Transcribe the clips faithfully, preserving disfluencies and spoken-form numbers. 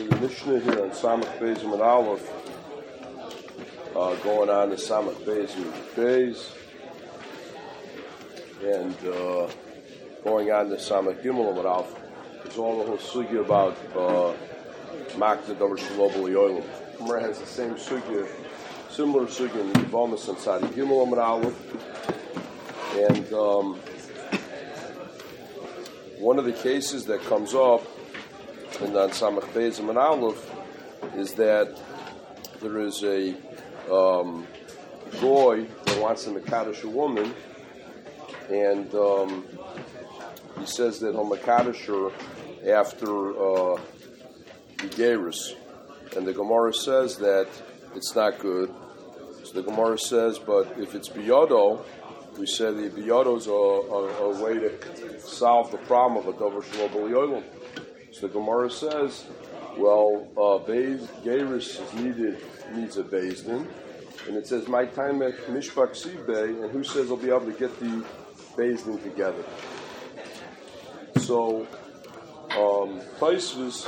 the Mishnah here on Samach Beis and Aleph, uh, going on to Samach Beis and Beis, and uh, going on to Samach Gimel and Aleph. There's all the whole sugya about Makta Davar Shelo B'Yolim. Gemara has the same sugya, similar sugya in the Yivamis and Sadi Gimel and Aleph, and um, one of the cases that comes up in on Samach Beis and Aleph is that there is a um, goy that wants to mekadosh a woman, and um, he says that he'll mekadosh her after uh, the gerus, and the Gemara says that it's not good. So the Gemara says, but if it's biyodo, we say the biyodo is a, a, a way to solve the problem of a davar shelo b'yolim. So the Gemara says, well, uh, beis, gerus is needed, needs a beis din, and it says, my time at mishpat sibei, and who says I'll be able to get the beis din together? So, um, Tosfos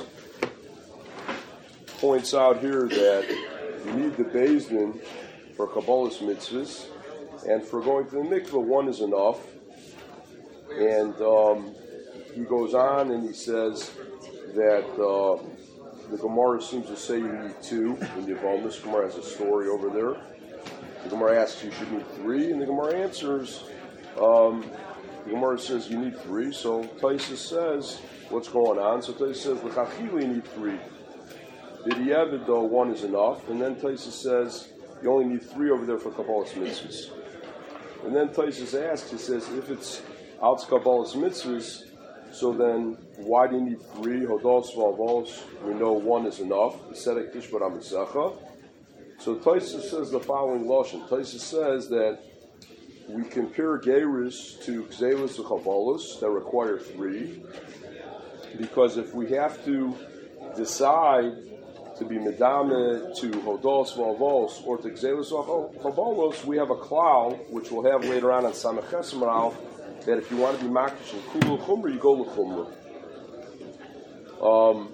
points out here that you need the beis din for Kabbalah's mitzvahs, and for going to the mikveh, one is enough. And um, he goes on and he says that uh, the Gemara seems to say you need two. In Yivamis, Gemara has a story over there. The Gemara asks you should need three, and the Gemara answers, um, the Gemara says you need three. So Tosfos says, what's going on? So Tosfos says, l'chachila you need three. B'diavad though, one is enough. And then Tosfos says, you only need three over there for Kabbalah's mitzvahs. And then Tosfos asks, he says, if it's out Kabbalah's mitzvahs, so then why do you need three? Hodos v'avos, we know one is enough. Sedek tishbar hamisecha. So Tosfos says the following lashon. Tosfos says that we compare gerus to gzelos v'chabalos that require three, because if we have to decide to be medame to hodos v'avos or to gzelos v'chabalos, we have a klal which we'll have later on in Samach Chesed that if you want to be makish and kulu chumra, you go l'chumra. Um,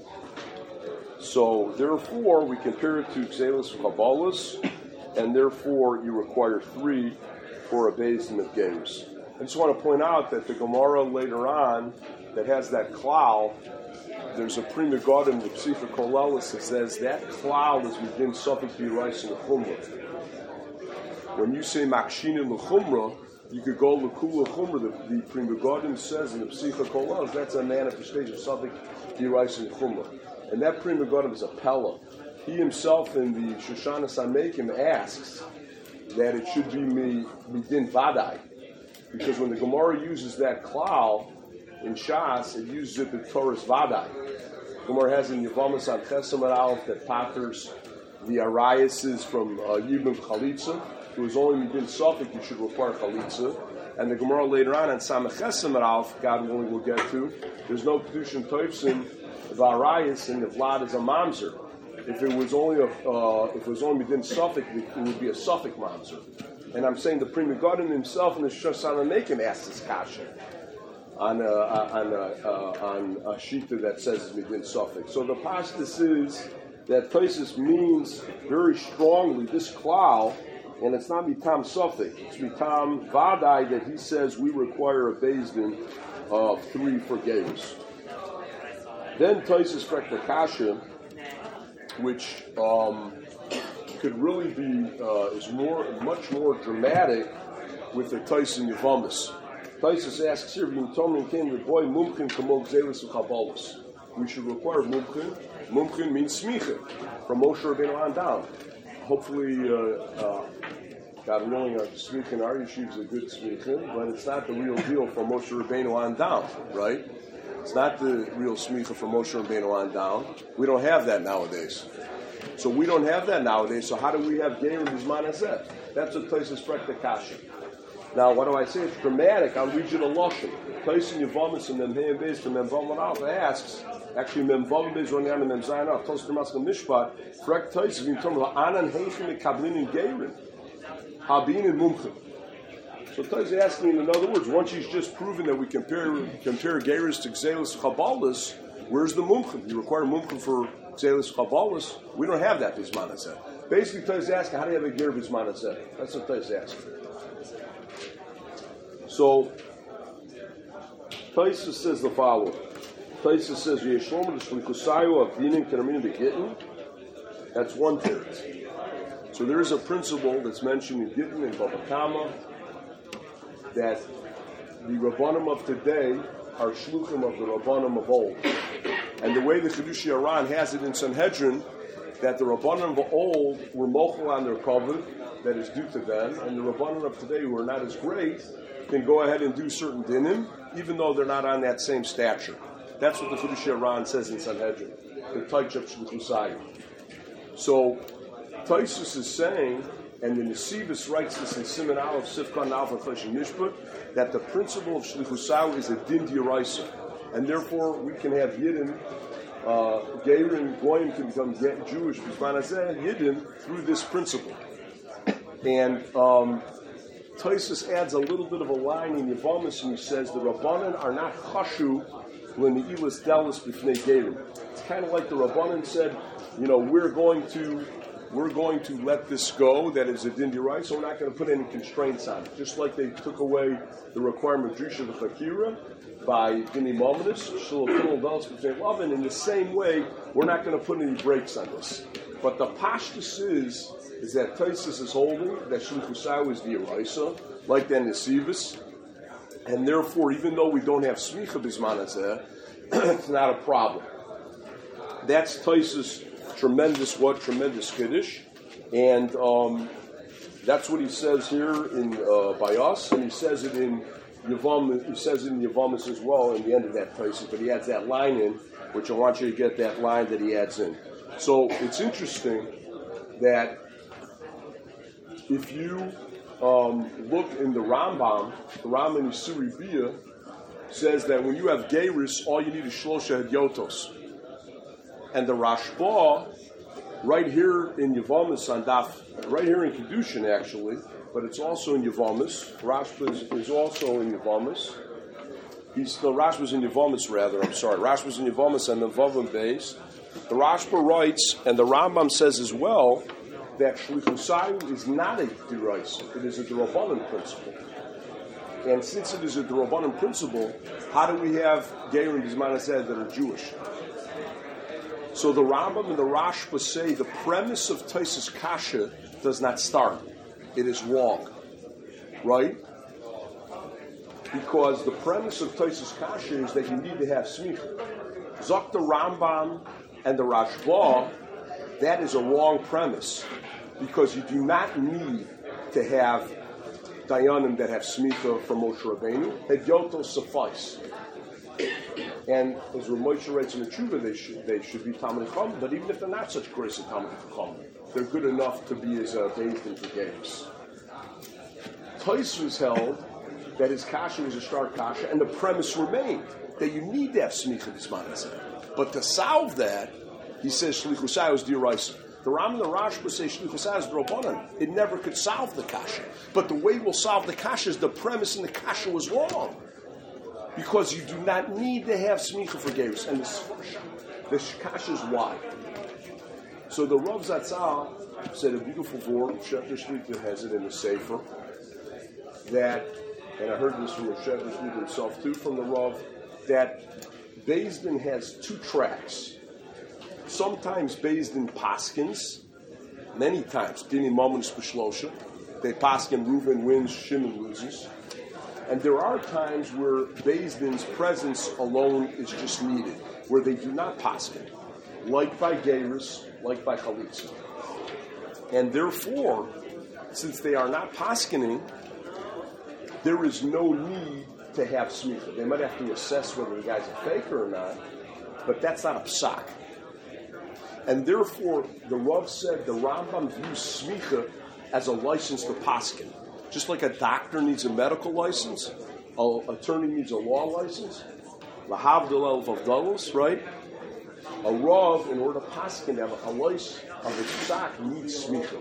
so therefore, we compare it to gzelos v'chabalos, and therefore you require three for a beis din of gerus. I just want to point out that the Gemara later on that has that klal, there's a prima godim, the Psicha Kolelis, that says that klal is within Suffolk B'Yirais and L'chumra. When you say Makshina L'chumra, you could go L'kula Chumra. The, the prima godim says in the Psicha Kolelis, that's a manifestation of Suffolk B'Yirais and L'chumra. And that prima godim is a Pella. He himself in the Shoshana Samekim asks that it should be Midin Vadai. Because when the Gemara uses that klal, in Shas, it uses it with Torah's Vadai. Gemara has in Yivamis on Chesed Aleph that patters the Ariases from uh, Yibam Chalitza. If it was only Midin Suffolk, you should require Chalitza. And the Gemara later on on Samach Chesed Aleph, God willing we'll get to, there's no Kedushin Toifsin of Arias, and the Vlad is a Mamzer. If it was only a, uh, if it was only Midin Suffolk, it would be a Suffolk Mamzer. And I'm saying the Prima Godim himself in the Shoshana Mekim asked this kasha on a, on a, uh, on a shita that says it's Midin Suffolk. So the pastus is that Tosfos means very strongly this klal, and it's not mitam Suffolk, it's mitam vadai that he says we require a beis din of three for gerus. Then Tosfos frek the kasha, which um, could really be uh, is more much more dramatic with the Tosfos in Yivamis. Tosfos asks here, "V'yimtomim came the boy mumchin kamo gzelos v'chabalos." We should require mumchin. Mumchin means smicha from Moshe Rabbeinu on down. Hopefully, uh, uh, God willing, our smicha in our yeshiva is a good smicha, but it's not the real deal from Moshe Rabbeinu on down, right? It's not the real smicha from Moshe Rabbeinu on down. We don't have that nowadays. So we don't have that nowadays. So how do we have Geir Bizman Hazeh? That's what Tosfos frek the kasha. Now, what do I say? It's dramatic. I'll read you the lashon. Tosfos in Yivamis and Memheim Beis from Memvav Alpha asks, actually Memvav Beis running on the Memzayin Alpha, Tosfos Maskal Mishpat, frek Tosfos in terms of Anan Heichin Kablin and Geirin, Habin and Mumchim. So Taz is asking, in other words, once he's just proven that we compare compare Gerus to Gzelos Chabalas, Where's the mumchim? You require mumchim for Xelis Chabalas. We don't have that Bisman Hazeh. Basically, Tais asking, how do you have a gear Bisman Hazeh? That's what Tais asking. So, Tais says the following. Tais says, Yeshlomo Shlichusayu of Dinim Keramin Begittin. That's one thing. So there is a principle that's mentioned in Gittin and Baba Kama that the Rabbanim of today are shluchim of the Rabbanim of old. And the way the Chidushi Aran has it in Sanhedrin, that the Rabbanim of old were mochel on their covenant that is due to them, and the Rabbanim of today, who are not as great, can go ahead and do certain dinim, even though they're not on that same stature. That's what the Chidushi Aran says in Sanhedrin, the Taich of Shluchusayim. So, Taisus is saying, and the Nesivus writes this in Siman Aleph, Sifkan Alpha, Chesh and Mishpat, that the principle of Shlichusayu is a din d'oraisa, and therefore we can have Yidden, uh, Geirim, Goyim can become Jewish, Bisman Hazeh, Yidden, through this principle. And um, Taisus adds a little bit of a line in Yevamis, and he says the Rabbanan are not chashu l'neilas delis b'fnei Geirim. It's kind of like the Rabbanan said, you know, we're going to we're going to let this go, that is a din d'oraisa, so we're not going to put any constraints on it. Just like they took away the requirement of Drisha the Fakira by Dini Mominus, Shulapinal Delis b'fnei Lavan, in the same way, we're not going to put any brakes on this. But the pashtus is, is that Taisus is holding that Shlichusayu is the d'oraisa, like that Nesivus, and therefore, even though we don't have Smicha Bisman Hazeh, it's not a problem. That's Taisus' tremendous what? Tremendous Kiddush. And um, that's what he says here in uh, by us, and he says it in Yavam, he says it in Yavamis as well in the end of that Taisus, but he adds that line in, which I want you to get that line that he adds in. So it's interesting that if you um, look in the Rambam, the Rambam Yisuri Bia says that when you have Geiris, all you need is Shlosha Hedyotos. And the Rashba, right here in Yavamis on Daf, right here in Kedushin actually, but it's also in Yavamis. Rashba is, is also in Yavamis. He's the Rashba's in Yavamis rather. I'm sorry, Rashba's in Yavamis and the Vavim base. The Rashba writes, and the Rambam says as well, that Shlichusayu is not a d'oraisa; it is a d'Rabbanan principle. And since it is a d'Rabbanan principle, how do we have Geirim Bisman Hazeh that are Jewish? So the Rambam and the Rashba say the premise of Taisus Kasha does not start. It is wrong. Right? Because the premise of Taisus Kasha is that you need to have smicha. Zok the Rambam and the Rashba, that is a wrong premise. Because you do not need to have Dayanim that have smicha from Moshe Rabbeinu. Hedyotos suffice. And as Ramosha writes in the Tshuva, they should they should be Talmid Chacham, but even if they're not such grace of Talmid Chacham, they're good enough to be as uh, bathed in forgiveness. Taisus held that his kasha was a stark kasha, and the premise remained that you need to have smicha Bisman Hazeh. But to solve that, he says Shlichusayu is d'oraisa. The Ram and the Rashba say Shlichusayu is d'Rabbanan. It never could solve the kasha. But the way we'll solve the kasha is the premise in the kasha was wrong. Because you do not need to have smicha for Geirus. And the, the kasha is why. So the Rav Zatzal said a beautiful word, Shefter Shlita has it in the Sefer, that, and I heard this from the Shefter Shlita himself too, from the Rav, that Beis Din has two tracks. Sometimes Beis Din paskins, many times, Dini Mominus B'Shlosha, they paskin, Reuven wins, Shimon loses. And there are times where Beis Din's presence alone is just needed, where they do not paskin, like by Geirus, like by Chalitza. And therefore, since they are not paskining, there is no need to have smicha. They might have to assess whether the guy's a faker or not, but that's not a psak. And therefore, the Rav said the Rambam views smicha as a license to paskin. Just like a doctor needs a medical license, an attorney needs a law license, lahavdil el vavdalos, right? A Rav, in order to paskin, to have a halais of a psak, needs smicha.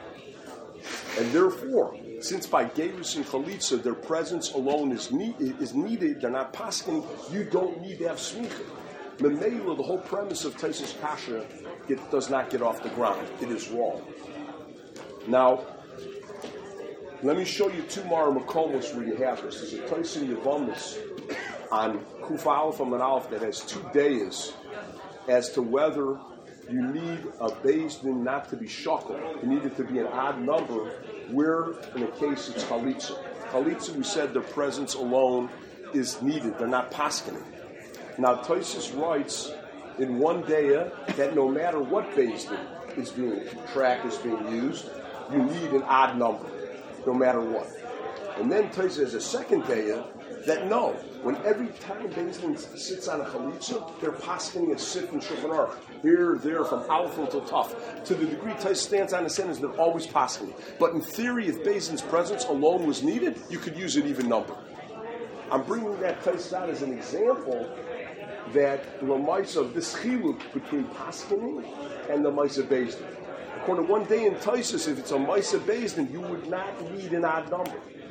And therefore, since by Geirus and Chalitza, their presence alone is, need, is needed, they're not paskin, you don't need to have smicha. Memela, the whole premise of Taisus Kasha get, does not get off the ground. It is wrong. Now, let me show you two Mara Makomos where you have this. There's a Taisin Yavamis on Kufa Aleph and Aleph that has two days as to whether you need a Beis Din not to be shakel. You need it to be an odd number, where in a case it's Chalitza. Chalitza, we said their presence alone is needed. They're not paskening. Now, Taisus writes in one day that no matter what Beis Din is being, track is being used, you need an odd number, no matter what. And then Taisus has a second day that no, when every time Beis Din sits on a chalitza, they're paskening a sif and shulchan aruch. Here, there, from alpha to tough. To the degree Taisus stands on the sentence, they're always paskening. But in theory, if Beis Din's presence alone was needed, you could use an even number. I'm bringing that Taisus out as an example that the Lamaisa of this chiluk between paskening and the Maisa Beis Din. According to one day in Taisus, if it's a Maisa Beis Din, you would not need an odd number.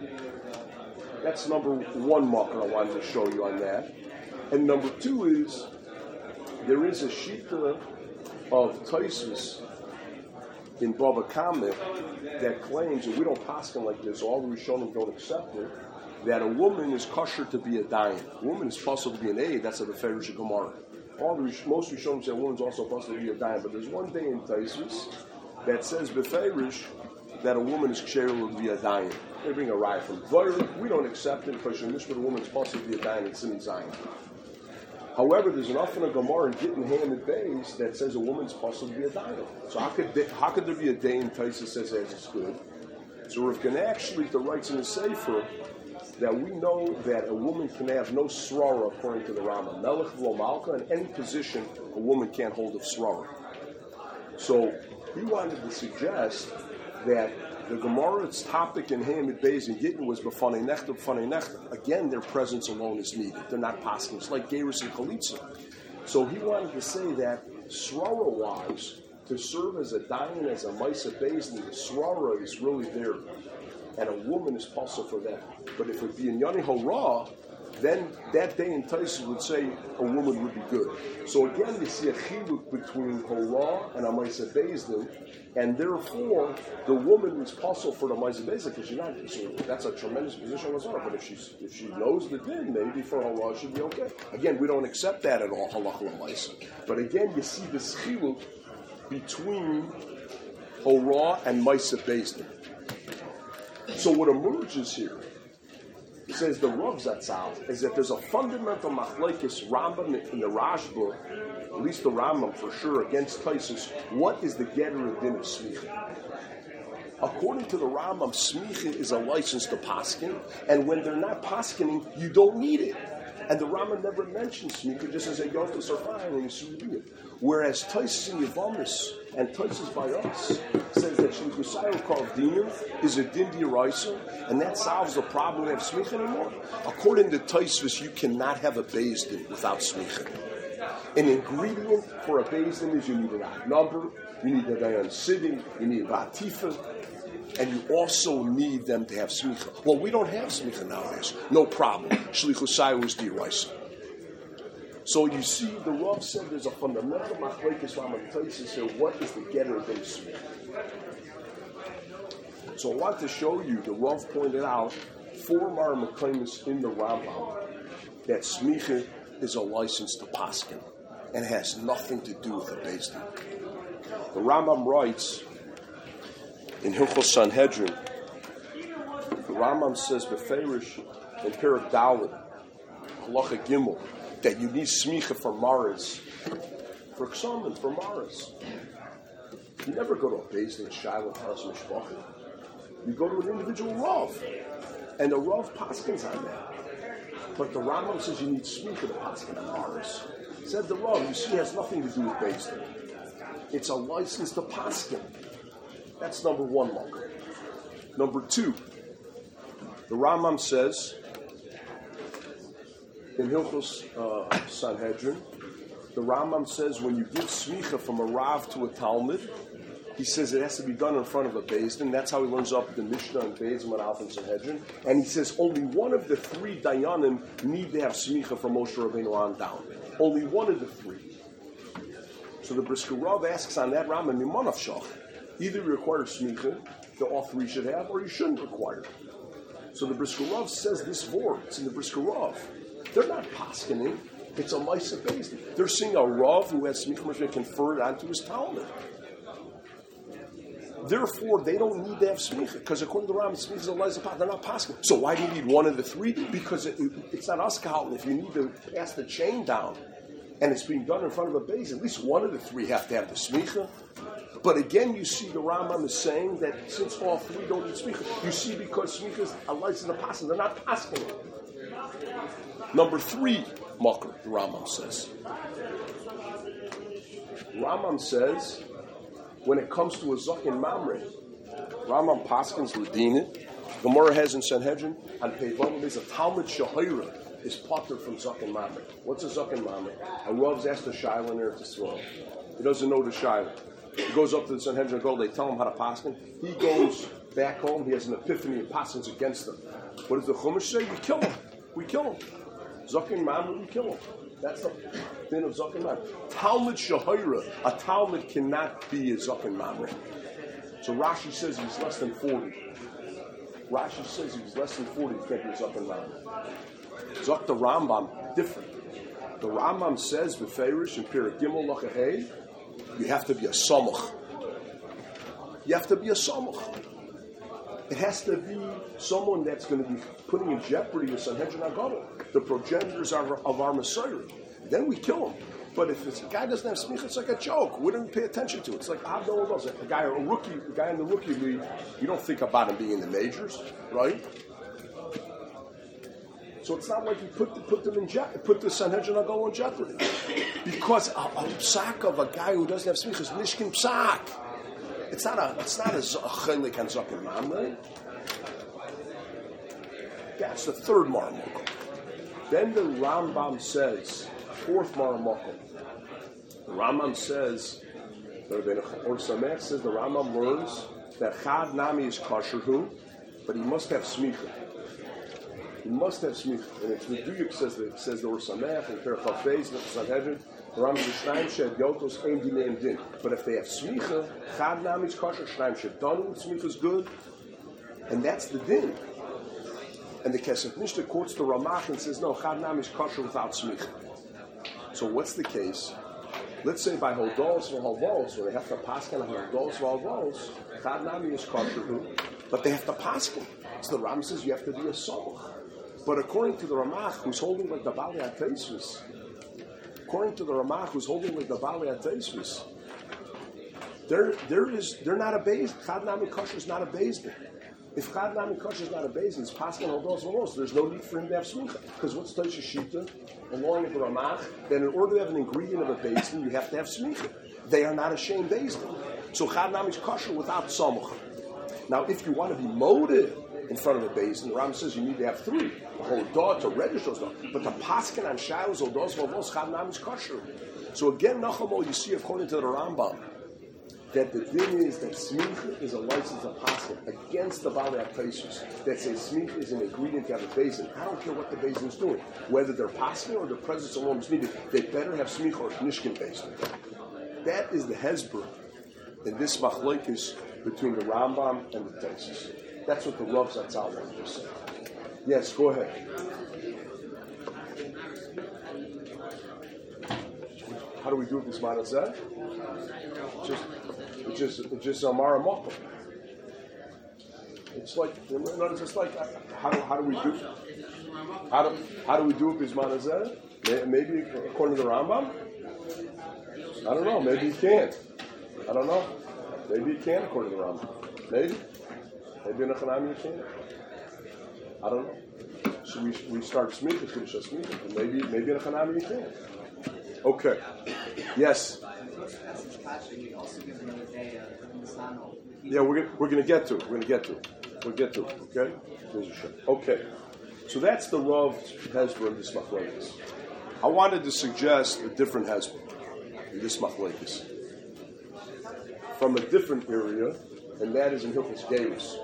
That's number one marker I wanted to show you on that. And number two is, there is a shita of Taisus in Baba Kameh that claims, and we don't paskin like this, all the Rishonim don't accept it, that a woman is kosher to be a dayan. A woman is possible to be an aid, that's a Beferish Gemara. All the most Rishonim say a woman's also possible to be a dayan, but there's one day in Taisus that says Beferish that a woman is kosher to be a dayan. They bring a riot from Dvarim. We don't accept it because you're mishpat a woman's possible to be a dayan in Sin Zion. However, there's enough in a Gemara in Gittin Hamid Beis that says a woman's possible to be a dayan. So how could they, how could there be a day in Taisus says as it's good? So Rav Gana actually the writes in the Sefer that we know that a woman can have no srara according to the Rambam. Melech v'lo malka, in any position a woman can't hold of srara. So he wanted to suggest that the Gemara's topic in Hamid Beis and Gittin was b'fanei nechta, b'fanei nechta. Again, their presence alone is needed. They're not paskin. It's like Geirus and Chalitza. So he wanted to say that srara-wise, to serve as a dayan, as a Maisa Beis, the srara is really there. And a woman is possible for that. But if it be in Yoni Hora, then that day in Taisus would say a woman would be good. So again, you see a chiluk between Hora and a Maisa Beis Din, and therefore the woman is possible for the Maisa Beis Din because she's not. So that's a tremendous position on her. But if she's if she knows the din, maybe for Hora should be okay. Again, we don't accept that at all. Halach l'maisa. But again, you see this chiluk between Hora and Maisa Beis Din. So what emerges here, it says the Rav Zatzal, is that there's a fundamental machlekes Rambam in the Rashba, at least the Rambam for sure, against Taisus. What is the getter of din of smicha? According to the Rambam, smicha is a license to paskin, and when they're not paskining, you don't need it. And the Rambam never mentions smicha, just as a yontas are fine and you see it. Whereas Taisus in Yavamis and Taisus by us says that Shlichusayim Kavdinim is a din d'oraisa, and that solves the problem of smicha anymore. According to Taisus, you cannot have a Beis Din without smicha. An ingredient for a Beis Din is you need an odd number, you need a dayan sitting, you need a batifa, and you also need them to have smicha. Well, we don't have smicha nowadays. No problem. Shlichusayim was d'oraisa. So you see, the Rav said there's a fundamental machlekes Rambam Taisus here. What is the getter of smicha? So I want to show you, the Rav pointed out four Mar Mekaymis in the Rambam that smicha is a license to paskin and has nothing to do with the Beis Din. The Rambam writes in Hilchos Sanhedrin, the Rambam says beferish in Perek Dalet, Halacha Gimel, that you need smicha for maris, for ksamim, for maris. You never go to a Beis Din Shiloh Paras Mishpachah. You go to an individual Rav, and the Rav paskins on that. But the Rambam says you need smicha to paskin on maris. Said the Rav, you see, it has nothing to do with Beis Din. It's a license to paskin. That's number one marker. Number two, the Rambam says in Hilchos uh, Sanhedrin, the Rambam says when you give smicha from a Rav to a Talmud, He says it has to be done in front of a Beis Din. That's how he learns up the Mishnah and Beis Din and Alf and Sanhedrin. And he says only one of the three Dayanim need to have smicha from Moshe Rabbeinu on down. Only one of the three. So the Brisker Rav asks on that Rambam, Mimanaf Shach. Either you require smicha, that all three should have, or you shouldn't require. So the Brisker Rav says this word. It's in the Brisker Rav. They're not paskening. It's a Maisa Beis Din. They're seeing a Rav who has smicha Moshe conferred onto his Talmud. Therefore, they don't need to have smicha, because according to the Rambam, smicha is a lezer. They're not paskin. So why do you need one of the three? Because it, it, it's not us counting. If you need to pass the chain down, and it's being done in front of a base, at least one of the three have to have the smicha. But again, you see the Rambam is saying that since all three don't need smicha, you see because smicha is a lezer of paskin, they're not paskin. Number three, makar, the Rambam says. Rambam says, when it comes to a Zakin Mamre, Rambam Paskins Ladinit, Gemara has in Sanhedrin, and Peivam is a Talmud Shahira is potter from Zakin Mamre. What's a Zakin Mamre? A Rav's asked the Shaila in Eretz Yisrael. He doesn't know the Shaila. He goes up to the Sanhedrin Gold, they tell him how to Paskin. He goes back home, he has an epiphany and Paskins against them. What does the Chumash say? We kill him. We kill him. Zakin Mamre, we kill him. That's the thing of Zakin Mamre. Talmud Shahira, a Talmud cannot be a Zakin Mamre. So Rashi says he's less than forty. Rashi says he's less than forty, he can't be a Zakin Mamre. Zok the Rambam, different. The Rambam says, B'feirish in Perek Gimel Lachahei, you have to be a Samach. You have to be a Samach. It has to be someone that's going to be putting in jeopardy the Sanhedrin Agadol, the progenitors of our, of our Messiah. Then we kill him. But if this guy doesn't have smicha, it's like a joke. We don't pay attention to it. It's like Abdul does it. A guy, a rookie, a guy in the rookie league, you don't think about him being in the majors, right? So it's not like you put put them in je- put the Sanhedrin Agadol in jeopardy, because a, a psak of a guy who doesn't have smicha is nishkin psak. It's not a it's not a chelik and zaken mamre. That's the third maramokal. Then the Rambam says, fourth maramokal. The Rambam says, or Samech says the Rambam learns that chad nami is kosher hu, but he must have smicha. He must have smicha. And it's Meduyuk says that says the Or Samech and Perachal Beis and Sanhedrin. The Rambam says Shnaim shed yotos ein dineim din. But if they have smicha, chad nami is kosher. Shnaim shed donu with smicha is good, and that's the din. And the Kesef Mishnah quotes the Ramach and says, no, chad nami is kosher without smicha. So what's the case? Let's say by hodos v'halvos, where they have to paskin on hodos v'halvos, chad nami is kosher, but they have to paskin. So the Ram says you have to be a samach. But according to the Ramach, who's holding like the Bali HaTeisvis, according to the Ramach, who's holding like the Bali HaTeisvis, there, there is, they're not a beis. Chad nami kosher is not a beis. If chad nami kosher is not a beis, it's paskin hodos v'halvos. There's no need for him to have smicha, because what's Tosha Shita? Along with the Ramach, that in order to have an ingredient of a beis din, you have to have smicha. They are not a shame beis din. So chad nami is kosher without samach. Now, if you want to be molded in front of a beis din, the Ram says you need to have three. The whole dot to register those dots. But the paskin on shilos or dos v'avos chad nami is kosher. So again, Nachamo, you see according to the Rambam that the din is that smicha is a license of paskin against the Bali HaTeisvis that says smicha is an ingredient to have a beis din. I don't care what the beis din is doing, whether they're paskin or the presence alone is needed. They better have smicha or nishkin beis din. That is the hezber in this machlokes between the Rambam and the Taisus. That's what the Rav Zatzal wanted to say. Yes, go ahead. How do we do it this manazeh? Just, it's just, it's just a maramokal. It's like, it's just like, how do, how do we do? How do, how do we do it this manazeh? Maybe according to the Rambam. I don't know. Maybe you can't. I don't know. Maybe you can according to the Rambam. Maybe. Maybe in a Chanami you can. I don't know. So we we start smicha, finish a smicha. But maybe maybe in a Chanami you can. Okay. Yes. Yeah, we're gonna, we're going to get to it. We're going to get to it. We'll get to it. Okay. Okay. So that's the Rav Hezbollah in this machlokes. I wanted to suggest a different Hezbollah in this machlokes. from a different area, and that is in Hilchos Geirus.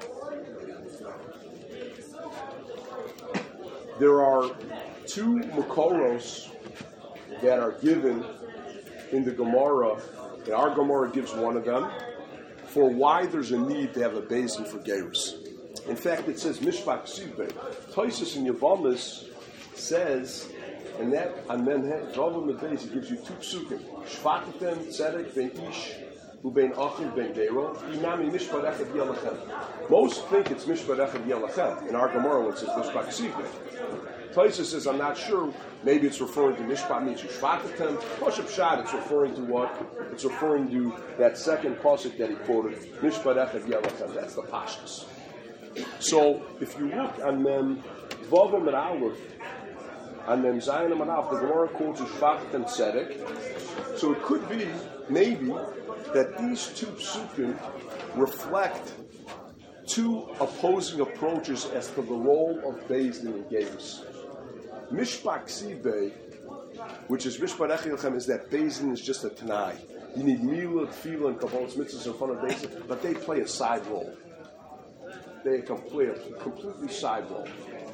There are two Makoros that are given in the Gemara, and our Gemara gives one of them, for why there's a need to have a basin for Geirus. In fact, it says Mishpat Ksibbe. Toisus in Yavamis says, and that on Menhe, Vavam Medbeis, it gives you two psukim. Shvatetem Tzedek Ben Ish Ubein Achim Ben Geiro. Inami Mishpat Echad Yelachem. Most think it's Mishpat Echad Yelachem. In our Gemara, it says Mishpat Ksibbe. Toisus says, I'm not sure. Maybe it's referring to Mishpat means Shvatetem. Pashup Shad, it's referring to what? It's referring to that second pasuk that he quoted, Mishpat Echad Yelachem. That's the Pashtus. So, if you look on Mem Vavam and Aleph, on Mem Zayin and Aleph, the Gemara quotes Shvatetem Tzedek. So it could be, maybe, that these two psukim reflect two opposing approaches as to the role of Beis Din and Geirus. Mishpat Ksibbe, which is Mishpat Echad, is that Beis Din is just a Tanai. You need Milah, Tefillah, and Kabbalas Mitzvahs in front of Beis Din, but they play a side role. They can play a completely side role.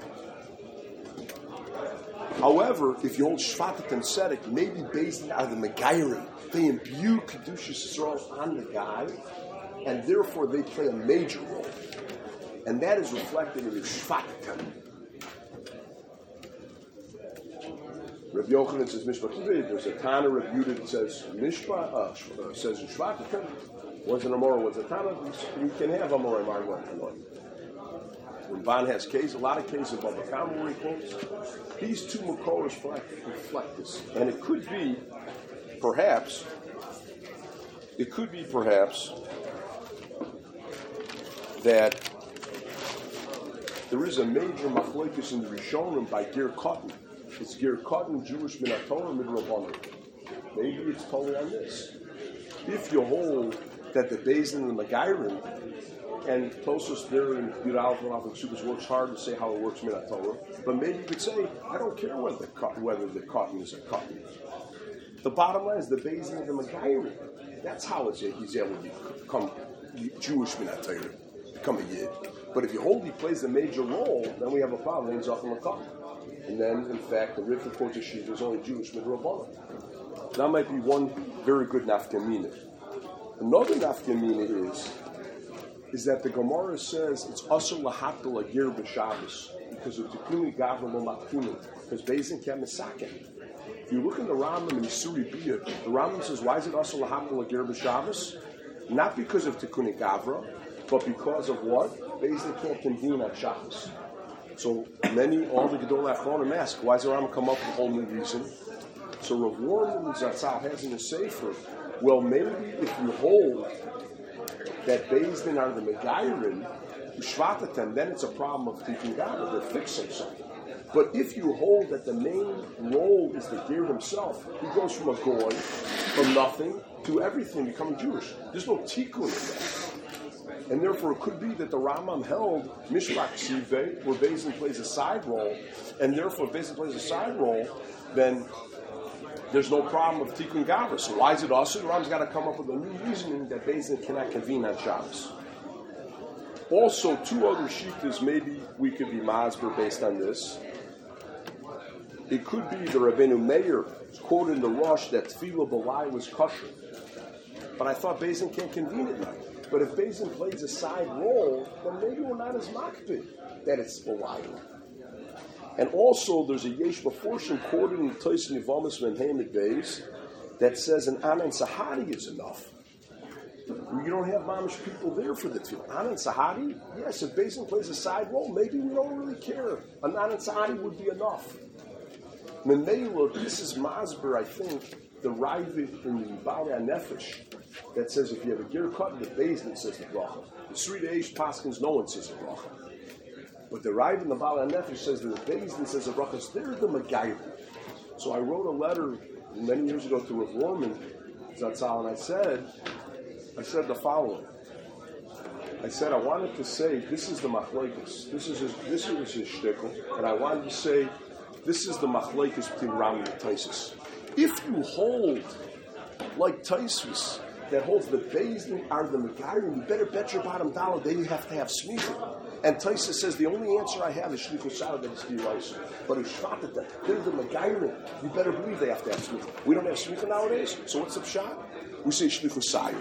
However, if you hold Shvatetem Tzedek, maybe Beis Din are the Megayrim. They imbue Kedushas Yisrael on the guy, and therefore they play a major role. And that is reflected in the Shvatetem. Rabbi Yochanan says Mishpat Ksibbe. There's a Tana Rabbi Yehuda that says Mishpat, uh, uh, says Shvatetem. One's an Amora, one's a Tana. You can have Amora in my one. Ramban has cases, a lot of cases of Baba Kama where he quotes. These two Makoros reflect this. And it could be, perhaps, it could be perhaps that there is a major machlokes in the Rishonim by Ger Cotton. It's Ger Cotton, Jewish Minat Torah, Midrabanan. Maybe it's totally on this. If you hold that the Beis Din and the Megayrim, and closest there in Yural and Subas works hard to say how it works Minat Torah, but maybe you could say, I don't care whether the, whether the cotton is a cotton. The bottom line is the Beis Din and the Megayrim. That's how it's, he's able to become Jewish Minat Torah, become a Yid. But if you hold he plays a major role, then we have a problem. He's off on the cotton. And then, in fact, the Rifka quotes Yeshiva is only Jewish Midrabanan. That might be one very good nafkamina. Another nafkamina is is that the Gemara says it's asur lahakel agir b'Shabbos because of tikuni gavra lo matkunim, because Beis Din can't misaken. If you look in the Rambam in Yisuri Biyah, the Rambam says, why is it asur lahakel agir b'Shabbos? Not because of tikuni gavra, but because of what? Beis Din can't convene on Shabbos. So many, all the Gedolei Achronim ask, why does the Rambam come up with a whole new reason? So Rav Warman Zatzal has in a sefer, well, maybe if you hold that Beis Din are the Megayrim, Shvatetem, then it's a problem of Tikkun Gavra. They're fixing something. But if you hold that the main role is the Ger himself, he goes from a goy, from nothing, to everything, becoming Jewish. There's no Tikkun in that. And therefore it could be that the Rambam held Mishpat Ksibbe, where Beis Din plays a side role, and therefore if Beis Din plays a side role, then there's no problem of Tikkun Gavra. So why is it also? The Rambam's got to come up with a new reasoning that Beis Din cannot convene on Shabbos. Also, two other shittas, maybe we could be masber based on this. It could be the Rabbeinu Meir quoted in the Rosh that Tefillah B'lai was kosher. But I thought Beis Din can't convene at night. But if Beis Din plays a side role, then maybe we're not as makpid that it's B'lai. And also, there's a Yesh B'Forshim quoted in Toys Nivamis Menhemik Beis that says an Anan Sahari is enough. You don't have mamish people there for the tefillah. Anan Sahari, yes, if Beis Din plays a side role, maybe we don't really care. An Anan Sahari would be enough. Memela, this is Masber, I think, the Ravid in the Baalei Nefesh that says if you have a ger cut, the Beis Din says the bracha. The Sri Deish Paskins, no one says the bracha. But the Rav in the Baalei Nefesh says that the Beis Din says the brachas. They're the Megayrim. So I wrote a letter many years ago to Rav Warman Zatzal, and I said, I said the following. I said I wanted to say this is the machlokes. This is his, this is his shtickle, and I wanted to say this is the machlokes between Rambam and Taisus. If you hold like Taisus that holds the Bezdin are the Megayrim, you better bet your bottom dollar they have to have smicha. And Taisa says the only answer I have is shlichus sayur that is diraisa. But Ushvatet, they're the Megayrim. You better believe they have to have smicha. We don't have smicha nowadays, so what's the pshat? We say shlichus sayur.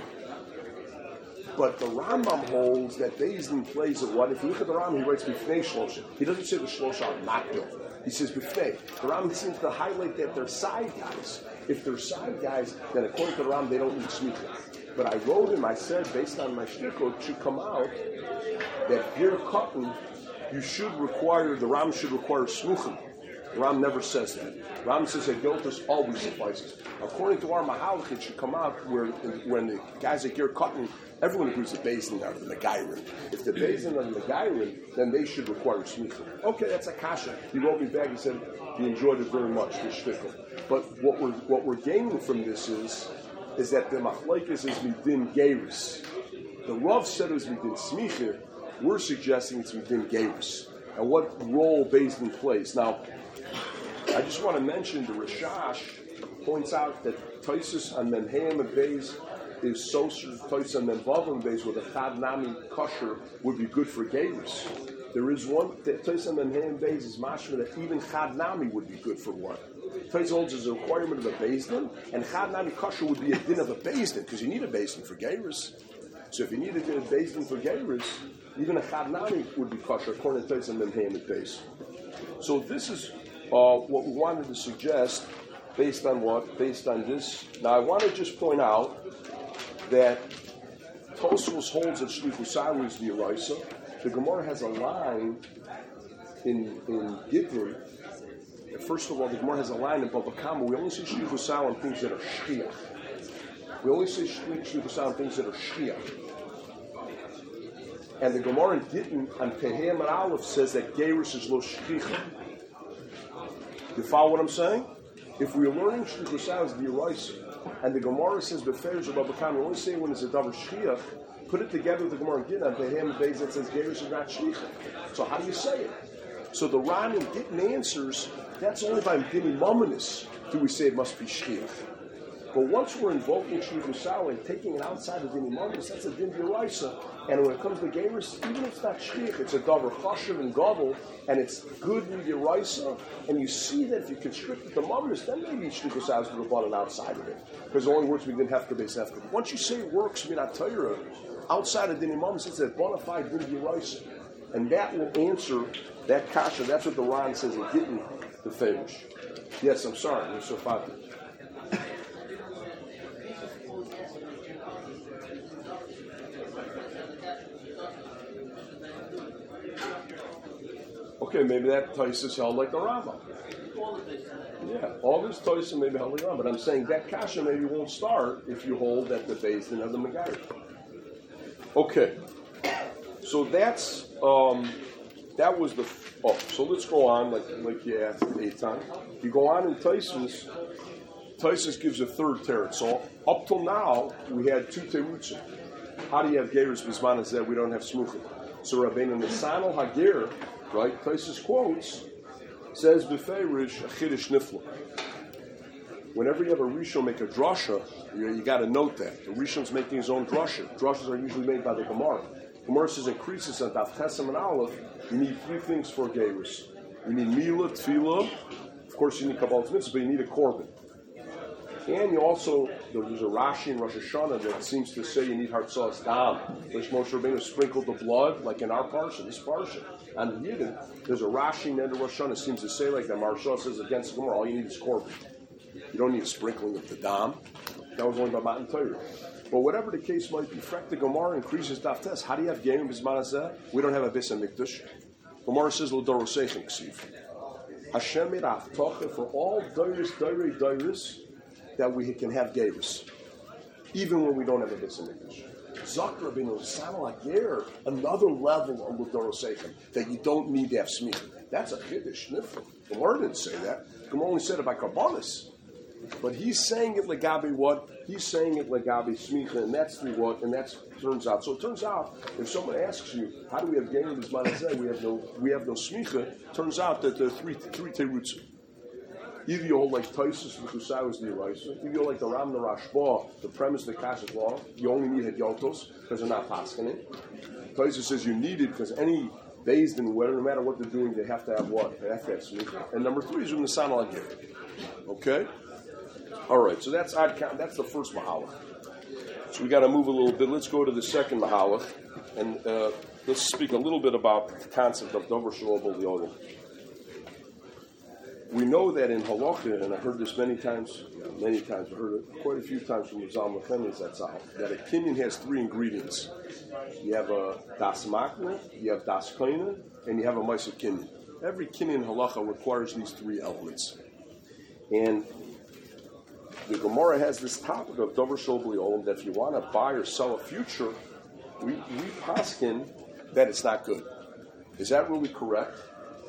But the Rambam holds that Bezdin plays at what? If you look at the Rambam, he writes Bifnei Shlosha. He doesn't say the Shlosha are not built. He says Bifnei. The Rambam seems to highlight that they're side guys. If they're side guys, then according to the Rambam, they don't need smicha. But I wrote him, I said, based on my shtickle, it should come out that here cotton, you should require, the Ram should require smuchim. The Ram never says that. Ram says that Giltus always suffices. According to our Mahalach, it should come out where when the guys at Ger Cotton, everyone agrees the Bezdin are the Megayrim. If the Bezdin are the Megayrim, then they should require smuchim. Okay, that's a kasha. He wrote me back, he said he enjoyed it very much, this shtickle. But what we're what we're gaining from this is is that the machlekes is midin gerus. The Rav said it was midin smicha. We're suggesting it's midin gerus. And what role Bezdin plays. Now, I just want to mention the Rashash points out that Toisus and Menhem and Beis is so Toisus and Menvav and Beis with a Chad Nami kosher would be good for gerus. There is one Toisus and Menhem and Beis is mashma that even Chad Nami would be good for one. Toisus holds as a requirement of a Bezdin, and Chad Nami kosher would be a din of a Bezdin because you need a Bezdin for gerus. So if you need a din of Bezdin for gerus, even a Chad Nami would be kosher according to Toisus and Menhem and Beis. So this is uh, what we wanted to suggest based on what? Based on this. Now I want to just point out that Tosfos holds that shlichus sayur is the Eraisa. The Gemara has a line in in Gittin. First of all, the Gemara has a line in Bava Kama. We only say shlichus sayur on things that are shchiach. We only say shlichus sayur on things that are shchiach. And the Gemara in Gittin on Pehem and Aleph says that gerus is lo shchicha. You follow what I'm saying? If we're learning shlichus sayur is the Eraisa, and the Gemara says beferish of Bava Kama, we only say when it's a davar shchiach. Put it together with the Gemara in Gittin on Pehem and Beis that says gerus is not shchicha. So how do you say it? So the Ran in Gittin answers, that's only by Dini Mominus do we say it must be shchiach. But once we're invoking shlichus sayur and taking it outside of Dini Mominus, that's a din d'oraisa. And when it comes to gerus, even if it's not shchiach, it's a davar chashuv and gadol, and it's good in d'oraisa. And you see that if you constrict it to Mominus, then maybe shlichus sayur is the rabbanan outside of it, because the only words we didn't have to base after. Once you say it works, minat Torah, outside of Dini Mominus, it's a bona fide din d'oraisa. And that will answer that kasha. That's what the Ran says in Gittin, the Famish. Yes, I'm sorry, you're so fat. Okay, maybe that Toisus held like the Rambam. Yeah, all this Toisus maybe held like the Rambam. But I'm saying that kasha maybe won't start if you hold that the Bezdin of the Megayrim. Okay. So that's um, that was the oh. So let's go on like like you asked Eitan. You go on in Toisus. Toisus gives a third teretz. So up till now we had two terutzim. How do you have gerus bisman as that we don't have smuchim? So Rabbeinu Nisanel Hagir, right? Toisus quotes says beferish a chiddush nifla. Whenever you have a rishon make a drasha, you, you got to note that the rishon's making his own drasha. Drashas are usually made by the Gemara. Gemara says in Krisis and Daf Tesem and Aleph, you need three things for gerus. You need milah, tefillah. Of course, you need kabbalas mitzvah, but you need a korban. And you also, there's a Rashi in Rosh Hashanah that seems to say you need hartzos dam. Which Moshe Rabbeinu sprinkled the blood, like in our parsha, this parsha. And the Yidden, there's a Rashi in the end of Rosh Hashanah seems to say like that. Maharsha says against the Gemara, all you need is korban. You don't need a sprinkling of the dam. That was only by Matan Torah. But whatever the case might be, Frek the Gemara increases daftes. How do you have gerim bisman hazeh? We don't have a bis hamikdash. Gemara says l'dorosechem ksiv. Hashem made haftacha for all dairis, dairei, dairis that we can have gerus, even when we don't have a bis hamikdash. Zak Rabbeinu Nisanel Hagir, another level of l'dorosechem that you don't need to have smith. That's a chiddush nifla. The Gemara didn't say that. The Gemara only said it by karbanis. But he's saying it legabi what? He's saying it legabi smicha, and that's through what? And that's turns out. So it turns out, if someone asks you, how do we have gerim bisman hazeh? We have no, we have no smicha. Turns out that there are three, three terutzim. Either you hold like Taisus the Kusai was the Eraisa, either you hold like the Ram the Rashba, the premise of the Kasha law, you only need Hedyotos because they're not paskening. Taisus says you need it because any based in whether no matter what they're doing, they have to have what? They have to have smicha. And number three is from the Sanal Agir. Okay? Alright, so that's that's the first Mahalach. So we got to move a little bit. Let's go to the second Mahalach. And uh, let's speak a little bit about the concept of Dover Shalom B'Liodim. We know that in Halacha, and I've heard this many times, many times, I've heard it quite a few times from the Zal Mefemis, that's how, that a kinyan has three ingredients. You have a das makna, you have das koina, and you have a maisa kinyan. Every kinyan halacha requires these three elements. And the Gemara has this topic of Dover Shel B'Liodim that if you want to buy or sell a future, we, we paskin that it's not good. Is that really correct?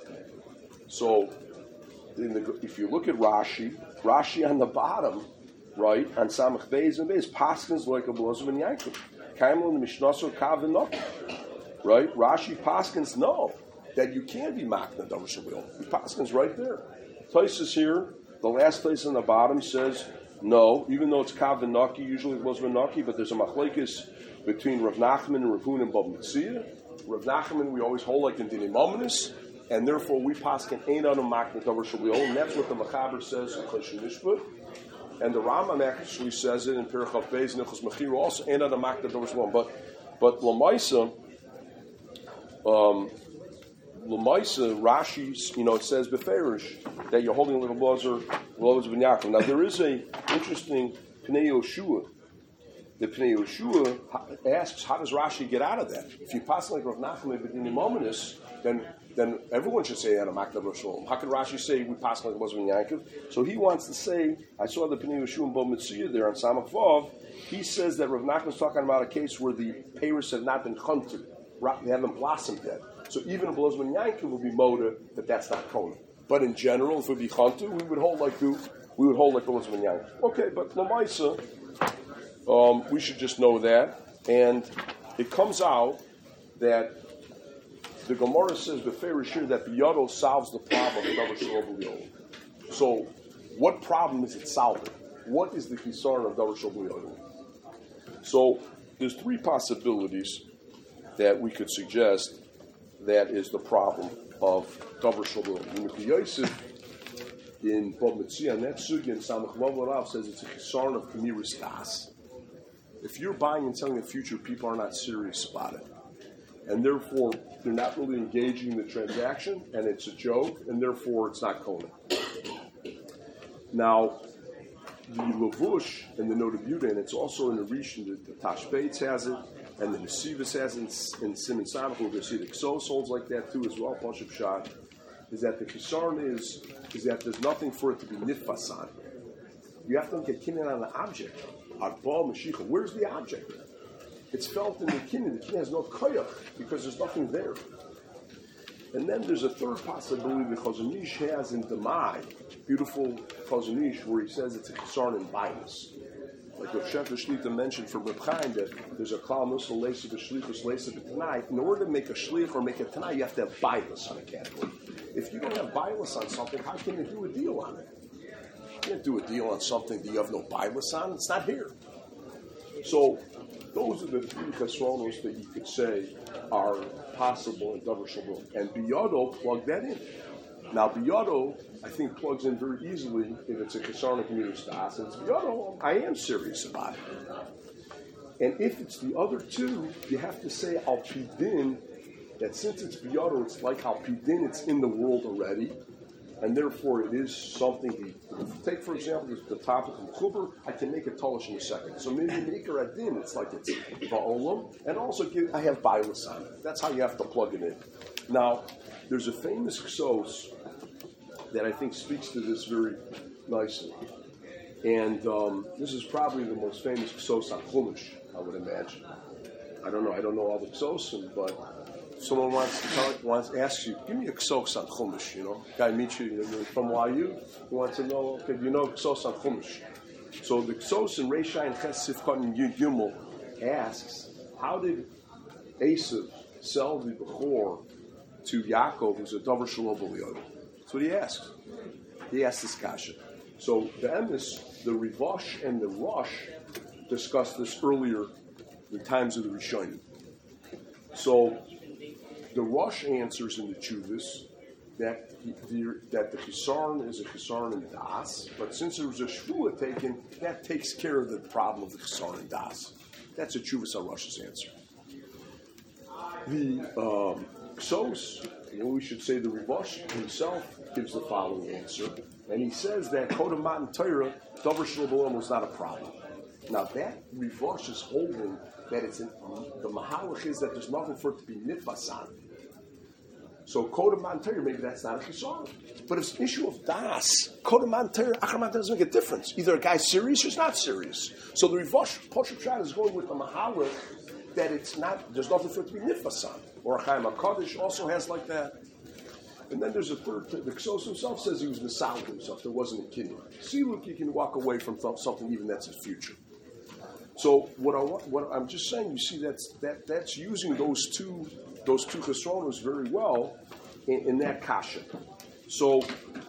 So, in the, if you look at Rashi, Rashi on the bottom, right, on Samach Beis and Beis, paskins like a Blozim and Yankov. Kaimel and Mishnaso Kav and Noki. Right? Rashi paskins know that you can be makna Dover Shel B'Liodim. He paskins right there. Places here, the last place on the bottom says, no, even though it's Kav and Noki, usually Blozim and Noki, but there's a machlekes between Rav Nachman and Rav Huna and Bab Metzia. Rav Nachman, we always hold like in Dinei Mominus, and therefore we paskin ain't on a makna Dover Shel B'Liodim, and that's what the Mechaber says in Choshen Mishpat. And the Rambam actually says it in Perichot Beis Nichos Mechira also ain't on a makna Dover Shel B'Liodim. But but Lamaisa, um, Lamaisa Rashi, you know, it says beferish that you're holding a little blazer, blazer ben Yaakov. Now there is a interesting Pnei Yoshua. The Pnei Yoshua asks, how does Rashi get out of that? If you pass like Rav Nachman B'Dinei Mominus, then then everyone should say on a makna Dover Shel B'Liodim. How can Rashi say we pass like blazer ben Yaakov? So he wants to say, I saw the Pnei Yoshua and Bab Metzia there on Samach Vav. He says that Rav Nachman is talking about a case where the payers have not been chunted. They haven't blossomed yet. So even a blazer ben Yaakov will be moda that that's not kona. But in general, if it would be chunted, we would hold like you. We would hold like blazer ben Yaakov. Okay, but Lamaisa, um, we should just know that. And it comes out that the Gemara says beferish here that the Yodel solves the problem of Dover Shel B'Liodim. So, what problem is it solving? What is the concern of Dover Shel B'Liodim? So, there's three possibilities that we could suggest that is the problem of Dover Shel B'Liodim. Yosef in Bab Metzia, and that sugi in Samach Vav says it's a concern of Kamiris Das. If you're buying and selling a future, people are not serious about it. And therefore, they're not really engaging in the transaction, and it's a joke, and therefore it's not kona. Now, the Lavush and the Notabuda, and it's also in the Rishon, the, the Tashbetz has it, and the Nesivus has it, and Simon Samach, we're going to see the Ksos holds like that too as well, Pashab Shad, is that the concern is, is that there's nothing for it to be nitfasan. You have to get kinyan on the object. Arbal Mashiach, where's the object? It's felt in the kinyan. The kinyan has no koyach because there's nothing there. And then there's a third possibility that Chazon Ish has in Demai, beautiful Chazon Ish, where he says it's a concern in bias. Like what Shefer Shlita mentioned for Reb Chaim, that there's a klal nusel leisa b'shlichus leisa b'tanai. In order to make a shlich or make a tanai, you have to have bias on a category. If you don't have bias on something, how can you do a deal on it? You can't do a deal on something that you have no bias on. It's not here. So those are the three chesronos that you could say are possible in Dover Shel B'Liodim. And Biyado, plug that in. Now, Biyado, I think, plugs in very easily if it's a Kesarna community stas. And it's Biyado, I am serious about it. And if it's the other two, you have to say Al Pidin, that since it's Biyado, it's like Al Pidin, it's in the world already. And therefore, it is something. Take, for example, the topic of Chuber. I can make a Tolish in a second. So maybe make a Radin, it's like it's Ba'olam. And also, give, I have Bailas on it. That's how you have to plug it in. Now, there's a famous Ksos that I think speaks to this very nicely. And um, this is probably the most famous Ksos on Chumash, I would imagine. I don't know. I don't know all the Ksosim, but if someone wants to tell, wants asks you, give me a Ksos on Chumash, you know. Guy meets you, you're from Y U, you want to know, okay, do you know Ksos on Chumash? So the Ksos in Reishai and Ches Sifkot and Yud Gimel asks, how did Esav sell the Bechor to Yaakov, who's a Dover Shel B'Liodim? That's what he asks. He asked this kasha. So the emes, the Rivosh and the Rosh discussed this earlier, the times of the Rishonim. So the Rosh answers in the Chuvas that the, that the Chisaron is a Chisaron in Das, but since there was a Shvua taken, that takes care of the problem of the Chisaron in Das. That's a Chuvas HaRosh's answer. The um, Ksos, well, we should say the Rivosh himself gives the following answer, and he says that Kodem Matan Torah, Dover Shalom was not a problem. Now that Rivosh is holding that it's in, the Mahalach is that there's nothing for it to be nitvasan. So Kodem Matan Torah, maybe that's not a Chisaron. But it's an issue of Das. Kodem Matan Torah, Achar Matan Torah doesn't make a difference. Either a guy's serious or he's not serious. So the Rivosh, Poshup Shad is going with the Mahalach that it's not, there's nothing for it to be nitvasan. Or Chaim HaKadosh also has like that. And then there's a third, the Ksos himself says he was Nisal himself, there wasn't a kinyan. Siluk, you can walk away from th- something even that's his future. So what I want, what I'm just saying, you see that's that that's using those two those two chesronos very well in, in that kasha. So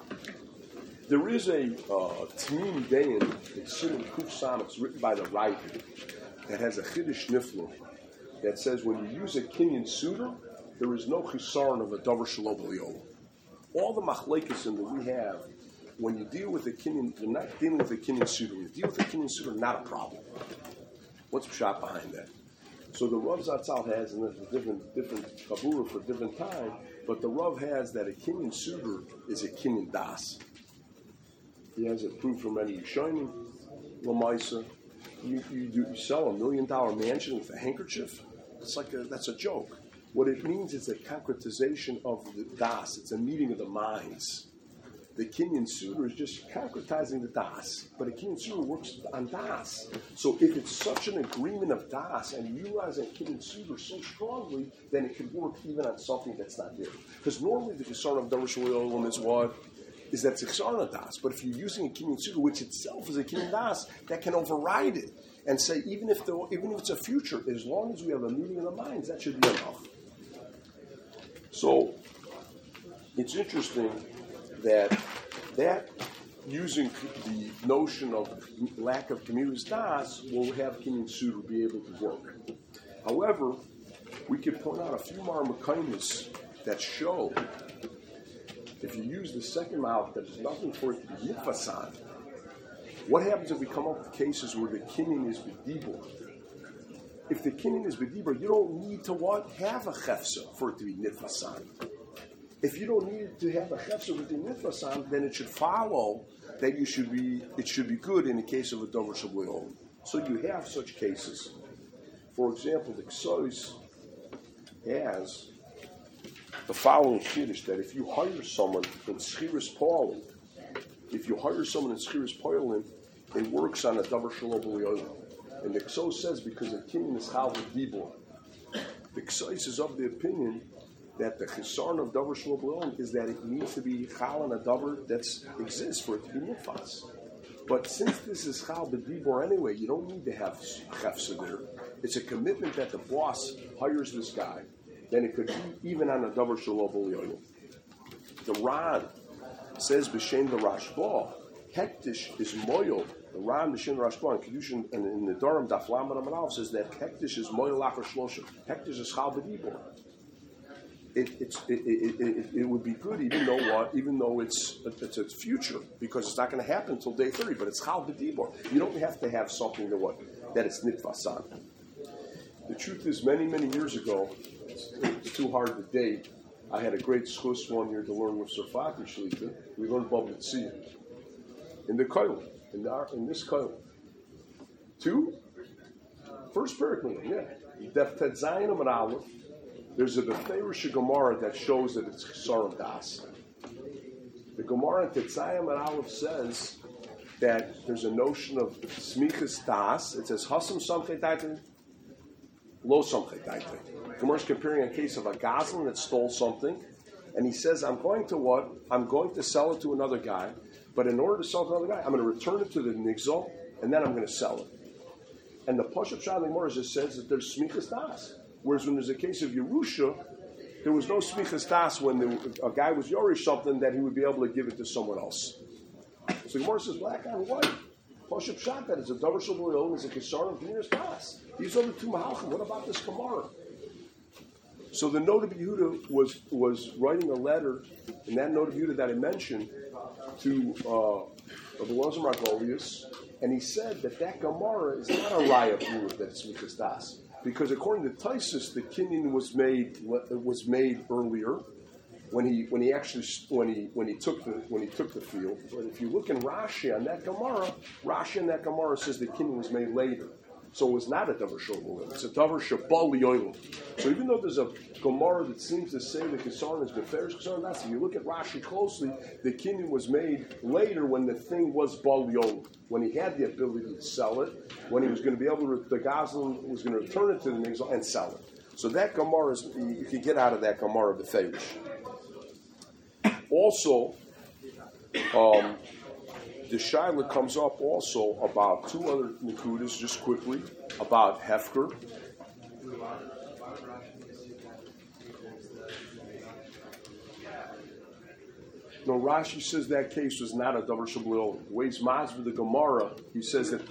there is a Tmim Dayan, it's Simon Kuf Sam, it's written by the writer, that has a Chiddush Niflo that says when you use a kinyan suitor, there is no chisaron of a davar shelo b'li'olam. All the machlekes that we have, when you deal with a kinyan, you're not dealing with a kinyan suitor. You deal with a kinyan suitor, not a problem. What's the shot behind that? So the Rav Zatzal has, and there's a different different kabura for different time, but the Rav has that a kinyan suitor is a kinyan das. He has it proved from many Rishonim, Lamaisa. You, you, do, you sell a million dollar mansion with a handkerchief? It's like a, that's a joke. What it means is a concretization of the das. It's a meeting of the minds. The kinyan suitor is just concretizing the das, but a kinyan suitor works on das. So if it's such an agreement of das and you utilize a kinyan suitor so strongly, then it could work even on something that's not there. Because normally the concern of davar shelo is what? Is that it's a chisaron das. But if you're using a kinyan suitor, which itself is a kinyan das, that can override it and say even if the, even if it's a future, as long as we have a meeting of the minds, that should be enough. So it's interesting that that using the notion of lack of community das will have kinyan suitor be able to work. However, we could point out a few more mekaymis that show if you use the second mouth that there's nothing for it to be nitvasan. What happens if we come up with cases where the kinyan is b'dibur? If the kinyan is b'dibur, you don't need to what? Have a chefsa for it to be nitvasan. If you don't need to have a chefsa with the nitvasan, then it should follow that you should be it should be good in the case of a davar shelo. So you have such cases. For example, the Ksos has the following chiddush that if you hire someone in Schiras Poilin, if you hire someone in Schiras Poilin, it works on a davar shelo b'li'olam. And the Ksos says because the kinyan is chal v'dibur. The Ksos is of the opinion that the chisaron of davar shelo b'li'olam is that it needs to be chal on a davar that exists for it to be nifas. But since this is chal b'dibur anyway, you don't need to have chefsa there. It's a commitment that the boss hires this guy. Then it could be even on a davar shelo b'li'olam. The Ran says b'shem the Rashba, hektish is moyel. The Ran b'shem the Rashba in Kedushin and in the Durham Daf Lamed Amud Aleph says that hektish is moyel after shlosha. Hektish is chal b'dibur. It, it's, it, it, it, it would be good, even though what, even though it's it's its future, because it's not going to happen until day thirty. But it's chal b'dibur. You don't have to have something that what that it's nitvasan. The truth is, many many years ago, it's, it's too hard to date. I had a great schus one year to learn with Sarfati Shlita. We learned Bava Metzia in the koil, in the in this koil. Two, first paragraph, yeah. Def Tet Zayin Amud Aleph. There's a Beferish Gemara that shows that it's Chisaron Das. The Gemara in Tetzayim and Aleph says that there's a notion of Smichas Das. It says Hasam Samchet Daite, Lo Samchet Daite. Gemara's comparing a case of a Gazlan that stole something, and he says, I'm going to what? I'm going to sell it to another guy, but in order to sell it to another guy, I'm going to return it to the Nigzal, and then I'm going to sell it. And the Pashup Shad Gemara just says that there's Smichas Das. Whereas when there's a case of Yerusha, there was no smichas das when the, a guy was Yorish something that he would be able to give it to someone else. So the Gemara says black on white. Pashup shot that is a davar shel b'le'olam is a kisar of B'neiras Das. These are the two mahalchim. What about this Gemara? So the Noda B'Yehuda was was writing a letter, and that Noda B'Yehuda that I mentioned to uh, Elazar Margolius, and he said that that Gemara is not a raya proof that it's B'neiras Das, because according to Taisus, the kinyan was made was made earlier when he when he actually when he when he took the when he took the field. But if you look in Rashi on that Gemara, Rashi on that Gemara says the kinyan was made later. So it was not a davar shel b'le'olam. It's a davar shebal li'olam. So even though there's a Gemara that seems to say the kisaron is beferish kisaron, that's if you look at Rashi closely, the kinyan was made later when the thing was bal li'olam, when he had the ability to sell it, when he was going to be able to, the Gazlan was going to return it to the Nigzal and sell it. So that Gemara is, you can get out of that Gemara beferish. Also, um, the Shaila comes up also about two other Nekudas, just quickly, about Hefker. No, Rashi says that case was not a davar shel b'le'olam. The way he's mazed with the Gemara, he says that.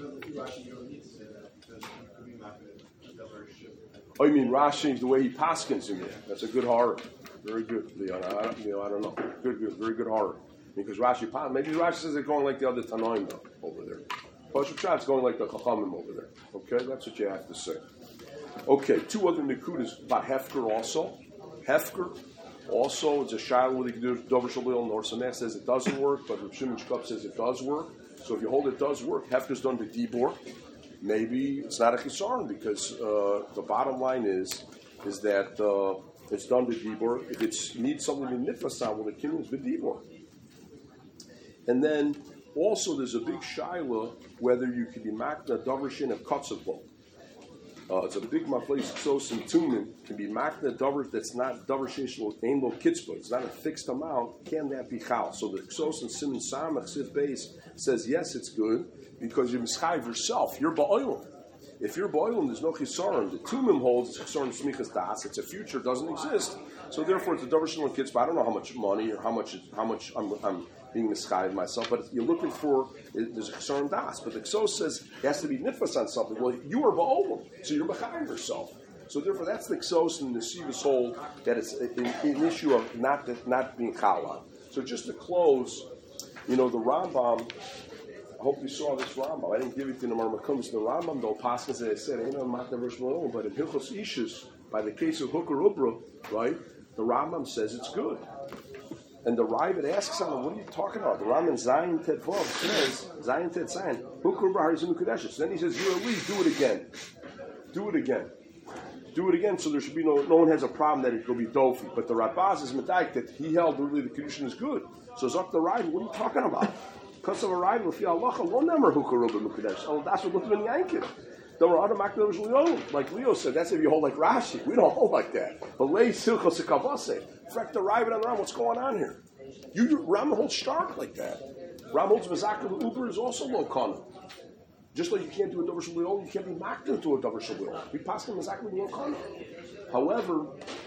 Oh, you mean Rashi, the way he paskins in there. That's a good horror. Very good, Leon. I don't, you know, I don't know. Good, good, very good horror. Because Rashi, maybe Rashi says they're going like the other Tanoim over there. Pashup Shot's going like the Chachamim over there. Okay, that's what you have to say. Okay, two other Nekudas about Hefker also. Hefker also, it's a Shiloh where they can do davar shel b'le'olam. Nor Sameh says it doesn't work, but Reb Shimon Shkop says it does work. So if you hold it does work, Hefker's done with Dibor. Maybe it's not a Chisaron because uh, the bottom line is is that uh, it's done with Dibor. If it needs something in Nifasam, well, the kinyan is with Dibor. And then also there's a big shaila whether you can be makna davar shin of katzavlo. Uh, it's a big mafleis ksos and tumen can be makna davar that's not davar sheish lo ein lo kitzba. It's not a fixed amount. Can that be chal? So the ksos and siman samach sif base says yes, it's good because you're mischayiv yourself. You're ba'olim. If you're ba'olim, there's no chisaron. The tumim holds chisaron smichas das. It's a future, doesn't exist. So therefore, it's a davar shel kitzba. I don't know how much money or how much how much I'm. I'm being mischayiv myself, but you're looking for, there's a chesron das, but the Ksos says it has to be nifas on something. Well, you are ba'olam, so you're mechayiv yourself. So therefore, that's the Ksos and the Sivas hold that it's an, an issue of not not being chala. So just to close, you know, the Rambam, I hope you saw this Rambam. I didn't give it to the Marmakums. The Rambam, though, Paskas, as I said, ain't on Matna Rosh Malone, but in Hilchos Ishus, by the case of Hooker Ubra, right, the Rambam says it's good. And the Ravid asks him, what are you talking about? The Rambam Zayin Ted Vav says, Zayin Ted Zayin, Hukr B'Harizim Kadesh. So then he says, you're a lead, do it again. Do it again. Do it again, so there should be no, no one has a problem that it will be dofi. But the Rabaz is Medaik that he held really the Kedushin is good. So Zok the Ravid, what are you talking about? Because of a Ravid, Lefi Allah, one number Hukr B'Harizim Kadesh. Oh, that's what Luthman Yankin. There were other maknav Leo, like Leo said. That's if you hold like Rashi. We don't hold like that. But lay silchos sekavase. Frek the Ravid on the Ram. What's going on here? You Ram holds stark like that. Ram holds Mazaka Uber is also low kana. Just like you can't do a davar shel b'le'olam, you can't be maknav to a davar shel b'le'olam. We pass them Mazaka low kana. However,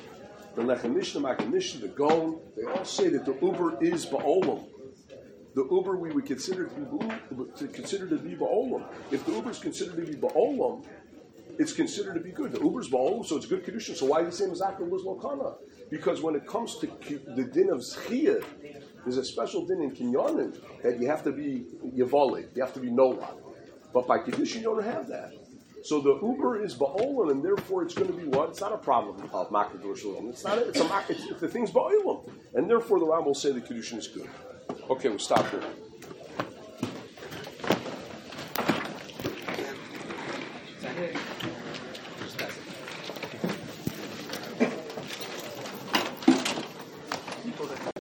the Lechem Mishnah, Makim Mishnah, the Gon, they all say that the Uber is ba'olam. The Uber we would consider to be to consider to be ba'olam. If the Uber is considered to be ba'olam, it's considered to be good. The Uber's ba'olam, so it's good kedushin. So why the same as Akra was lokana? Because when it comes to the din of zchiyah, there's a special din in kinyanim that you have to be yavali, you have to be nola. But by kedushin you don't have that. So the Uber is ba'olam, and therefore it's going to be what? It's not a problem of makra d'rushalim. It's not. A, it's a it's, it's the thing's ba'olam, and therefore the Ram will say the kedushin is good. Okay, we'll stop here.